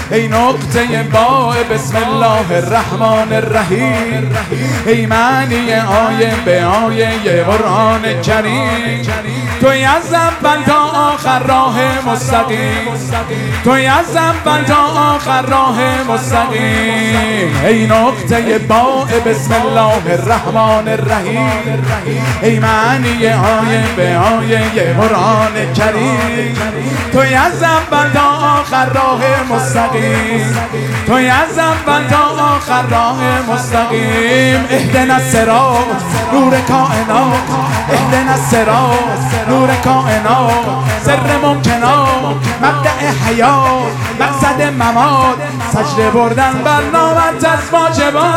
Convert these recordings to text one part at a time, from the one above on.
ای نقطه با بسم الله الرحمن الرحیم، ای معنی آیه به آیه قرآن کریم. توی از اول تا آخر راه مستقیم، توی از اول تا آخر راه مستقیم. ای نقطه با بسم الله الرحمن الرحیم، ای معنی آیه به آیه قرآن کریم. توی از اول تا آخر راه مستقیم، توی از اول تا آخر راه مستقیم. اهدنا الصراط نور کائنات، اهدنا الصراط نور کائنات. سر ممکنات، مبدأ حیات، مقصد ممات، سجده بردن بر نامت از واجبات.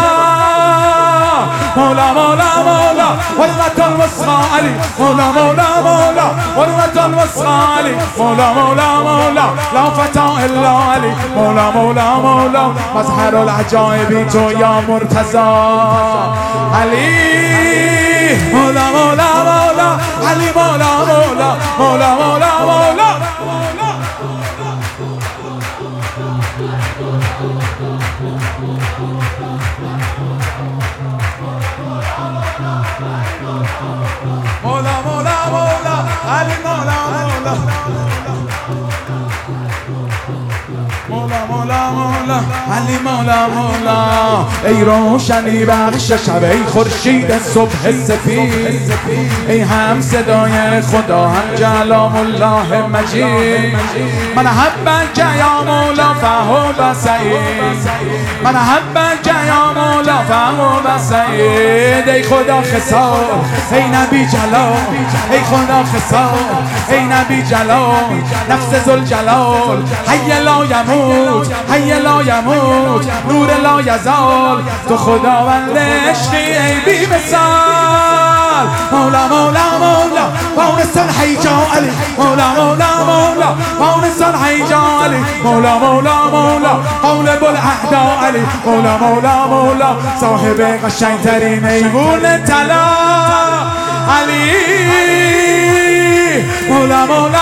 مولا مولا مولا حرمت الوسطی علی، مولا مولا مولا حرمت الوسطی علی، مولا مولا مولا لا فتا الا علی، مولا مولا مولا مظهر العجائب تو یا مرتضی علی. مولا مولا مولا علی، مولا مولا مولا مولا مولا. مولا مولا مولا علی، مولا مولا مولا مولا مولا علی، مولا مولا. ای روشنی بخش شب، ای خورشید صبح سفید، ای هم صدای خدا هم کلام الله مجید. من حبک یا مولا فهو بسعید، من حبک یا مولا فهو بسعید. ای خدا خصال، ای نبی جلال، ای خدا خصال، ای نبی جلال. نفس ذوالجلال حی لا یموت، حی لا یموت، نور لا یزال. تو خداوند عشقی ای بی مثال. مولا مولا مولا فونس الحیجا علی، مولا مولا مولا فونس الحیجا علی، مولا مولا مولا قولب الاعدا علی، مولا مولا مولا صاحب قشنگترین ایوون طلا علی. مولا مولا